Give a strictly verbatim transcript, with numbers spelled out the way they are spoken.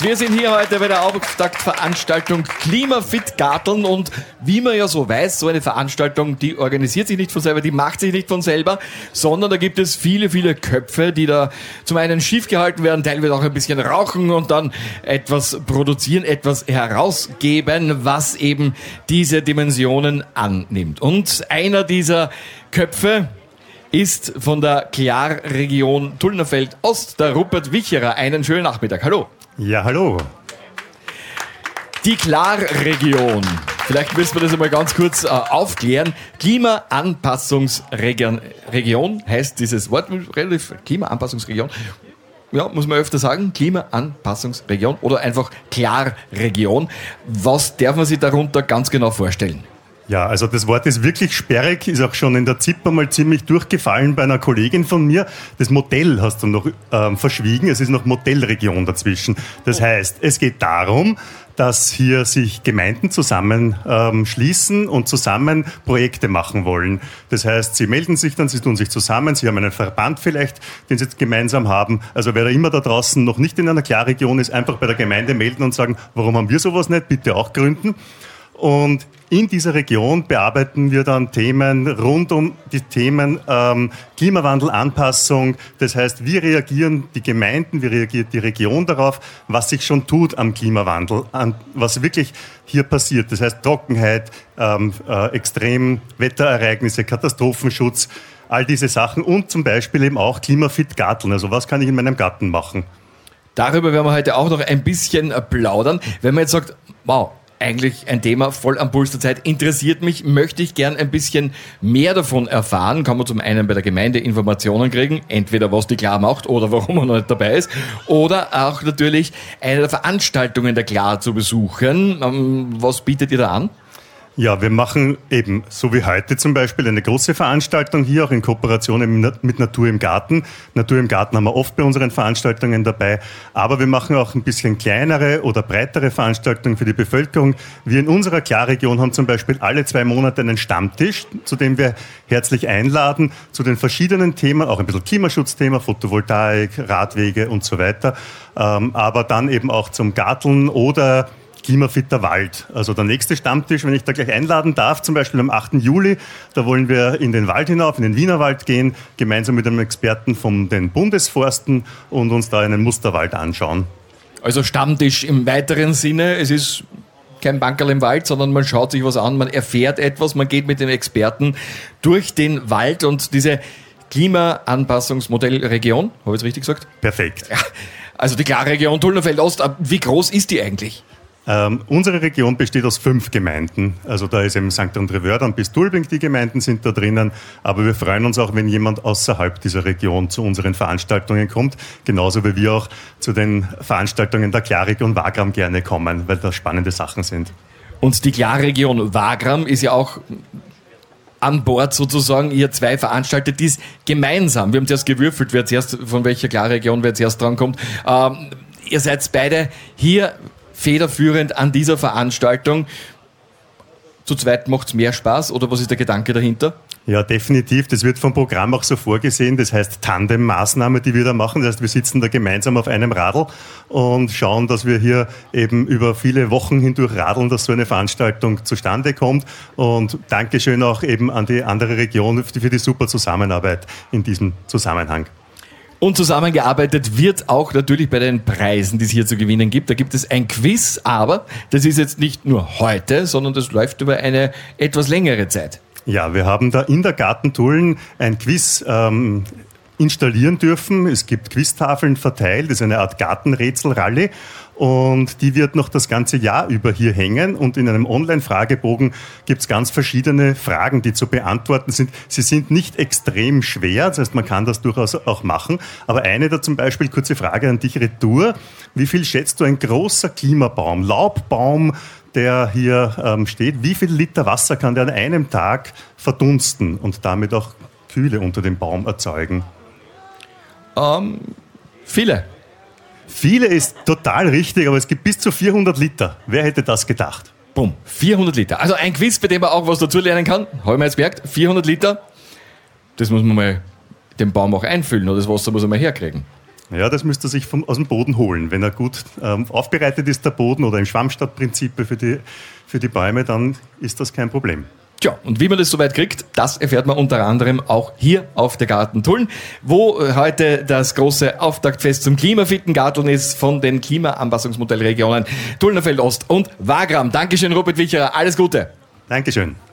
Wir sind hier heute bei der Auftaktveranstaltung Klimafit Garteln und wie man ja so weiß, so eine Veranstaltung, die organisiert sich nicht von selber, die macht sich nicht von selber, sondern da gibt es viele, viele Köpfe, die da zum einen schief gehalten werden, teilweise auch ein bisschen rauchen und dann etwas produzieren, etwas herausgeben, was eben diese Dimensionen annimmt. Und einer dieser Köpfe ist von der Klar-Region Tullnerfeld Ost, der Rupert Wicherer. Einen schönen Nachmittag. Hallo. Ja, hallo. Die Klar-Region. Vielleicht müssen wir das einmal ganz kurz äh, aufklären. Klimaanpassungsregion Region heißt dieses Wort relativ. Klimaanpassungsregion. Ja, muss man öfter sagen. Klimaanpassungsregion oder einfach Klar-Region. Was darf man sich darunter ganz genau vorstellen? Ja, also das Wort ist wirklich sperrig, ist auch schon in der Z I P mal ziemlich durchgefallen bei einer Kollegin von mir. Das Modell hast du noch ähm, verschwiegen, es ist noch Modellregion dazwischen. Das heißt, es geht darum, dass hier sich Gemeinden zusammenschließen ähm, und zusammen Projekte machen wollen. Das heißt, sie melden sich dann, sie tun sich zusammen, sie haben einen Verband vielleicht, den sie jetzt gemeinsam haben. Also wer da immer da draußen noch nicht in einer Klarregion ist, einfach bei der Gemeinde melden und sagen, warum haben wir sowas nicht, bitte auch gründen. Und in dieser Region bearbeiten wir dann Themen rund um die Themen ähm, Klimawandel, Anpassung. Das heißt, wie reagieren die Gemeinden, wie reagiert die Region darauf, was sich schon tut am Klimawandel, an, was wirklich hier passiert. Das heißt Trockenheit, ähm, äh, Extremwetterereignisse, Katastrophenschutz, all diese Sachen und zum Beispiel eben auch Klimafit Garteln. Also was kann ich in meinem Garten machen? Darüber werden wir heute auch noch ein bisschen plaudern. Wenn man jetzt sagt, wow, eigentlich ein Thema voll am Puls der Zeit, interessiert mich, möchte ich gern ein bisschen mehr davon erfahren, kann man zum einen bei der Gemeinde Informationen kriegen, entweder was die Klar macht oder warum man noch nicht dabei ist, oder auch natürlich eine der Veranstaltungen der Klar zu besuchen. Was bietet ihr da an? Ja, wir machen eben, so wie heute zum Beispiel, eine große Veranstaltung hier, auch in Kooperation mit Natur im Garten. Natur im Garten haben wir oft bei unseren Veranstaltungen dabei, aber wir machen auch ein bisschen kleinere oder breitere Veranstaltungen für die Bevölkerung. Wir in unserer Klarregion haben zum Beispiel alle zwei Monate einen Stammtisch, zu dem wir herzlich einladen, zu den verschiedenen Themen, auch ein bisschen Klimaschutzthema, Photovoltaik, Radwege und so weiter, aber dann eben auch zum Garteln oder Klimafitter Wald. Also der nächste Stammtisch, wenn ich da gleich einladen darf, zum Beispiel am achten Juli, da wollen wir in den Wald hinauf, in den Wienerwald gehen, gemeinsam mit einem Experten von den Bundesforsten und uns da einen Musterwald anschauen. Also Stammtisch im weiteren Sinne, es ist kein Bankerl im Wald, sondern man schaut sich was an, man erfährt etwas, man geht mit den Experten durch den Wald und diese Klimaanpassungsmodellregion, habe ich es richtig gesagt? Perfekt. Ja, also die Klarregion Tullnerfeld Ost, wie groß ist die eigentlich? Ähm, unsere Region besteht aus fünf Gemeinden. Also da ist eben Sankt André-Wördern bis Dulbing, die Gemeinden sind da drinnen. Aber wir freuen uns auch, wenn jemand außerhalb dieser Region zu unseren Veranstaltungen kommt. Genauso wie wir auch zu den Veranstaltungen der Klarregion Wagram gerne kommen, weil da spannende Sachen sind. Und die Klarregion Wagram ist ja auch an Bord sozusagen, ihr zwei veranstaltet dies gemeinsam. Wir haben zuerst gewürfelt, wer zuerst, von welcher Klarregion wer zuerst drankommt. Ähm, ihr seid beide hier federführend an dieser Veranstaltung. Zu zweit macht es mehr Spaß oder was ist der Gedanke dahinter? Ja, definitiv. Das wird vom Programm auch so vorgesehen. Das heißt Tandem-Maßnahme, die wir da machen. Das heißt, wir sitzen da gemeinsam auf einem Radl und schauen, dass wir hier eben über viele Wochen hindurch radeln, dass so eine Veranstaltung zustande kommt. Und Dankeschön auch eben an die andere Region für die super Zusammenarbeit in diesem Zusammenhang. Und zusammengearbeitet wird auch natürlich bei den Preisen, die es hier zu gewinnen gibt. Da gibt es ein Quiz, aber das ist jetzt nicht nur heute, sondern das läuft über eine etwas längere Zeit. Ja, wir haben da in der Gartentullen ein Quiz ähm, installieren dürfen. Es gibt Quiztafeln verteilt, das ist eine Art Gartenrätsel-Rallye. Und die wird noch das ganze Jahr über hier hängen. Und in einem Online-Fragebogen gibt es ganz verschiedene Fragen, die zu beantworten sind. Sie sind nicht extrem schwer, das heißt, man kann das durchaus auch machen. Aber eine da zum Beispiel, kurze Frage an dich, Retour. Wie viel schätzt du ein großer Klimabaum, Laubbaum, der hier ähm, steht, wie viel Liter Wasser kann der an einem Tag verdunsten und damit auch Kühle unter dem Baum erzeugen? Ähm, viele. Viele ist total richtig, aber es gibt bis zu vierhundert Liter. Wer hätte das gedacht? Bumm, vierhundert Liter. Also ein Quiz, bei dem man auch was dazu lernen kann. Haben wir jetzt gemerkt, vierhundert Liter. Das muss man mal den Baum auch einfüllen oder das Wasser muss man mal herkriegen. Ja, das müsst ihr sich vom, aus dem Boden holen. Wenn er gut ähm, aufbereitet ist, der Boden, oder im Schwammstadtprinzip für die, für die Bäume, dann ist das kein Problem. Tja, und wie man das soweit kriegt, das erfährt man unter anderem auch hier auf der Garten Tulln, wo heute das große Auftaktfest zum klimafitten Garteln ist von den Klimaanpassungsmodellregionen Tullnerfeld Ost und Wagram. Dankeschön, Robert Wicherer. Alles Gute. Dankeschön.